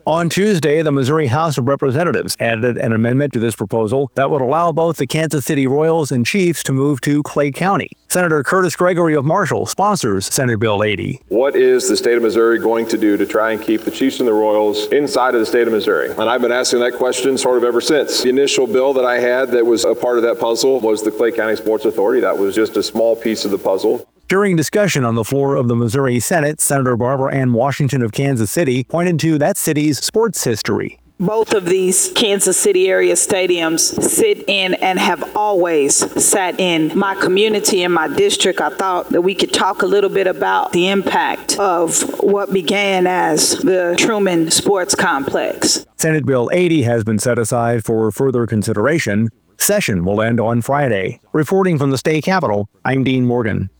On Tuesday, the Missouri House of Representatives added an amendment to this proposal that would allow both the Kansas City Royals and Chiefs to move to Clay County. Senator Curtis Gregory of Marshall sponsors Senate Bill 80. What is the state of Missouri going to do to try and keep the Chiefs and the Royals inside of the state of Missouri? And I've been asking that question sort of ever since. The initial bill that I had that was a part of that puzzle was the Clay County Sports Authority. That was just a small piece of the puzzle. During discussion on the floor of the Missouri Senate, Senator Barbara Ann Washington of Kansas City pointed to that city's sports history. Both of these Kansas City area stadiums sit in and have always sat in my community and my district. I thought that we could talk a little bit about the impact of what began as the Truman Sports Complex. Senate Bill 80 has been set aside for further consideration. Session will end on Friday. Reporting from the state capitol, I'm Dean Morgan.